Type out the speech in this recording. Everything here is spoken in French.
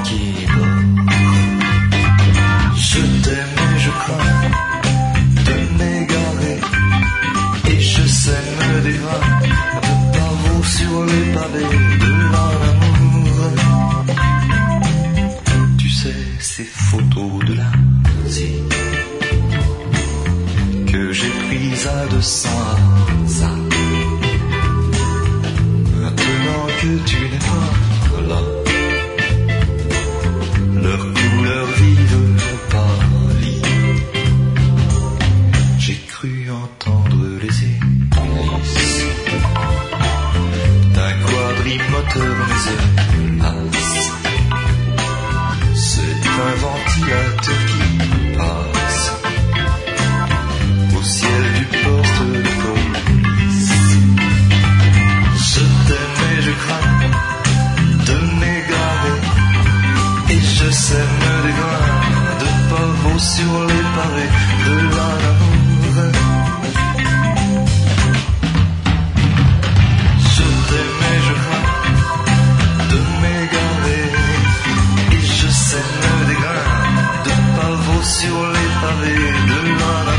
qui dort. Je t'aime et je crains de m'égarer, et je sème des grains de pavot sur les pavés de l'amour. Tu sais, ces photos de l'Asie que j'ai prises à 200 hasards. Maintenant que tu n'es pas là, leur couleur vive pâlit. J'ai cru entendre les hélices d'un quadrimoteur mais hélas, c'est un ventilateur qui passe au ciel du poste de police. Je t'aime et je crains de m'égarer, et je sème des grains de pavot sur les pavés de l'amour. Je t'aime et je crains de m'égarer, et je sème des grains de pavot sur les pavés de l'amour.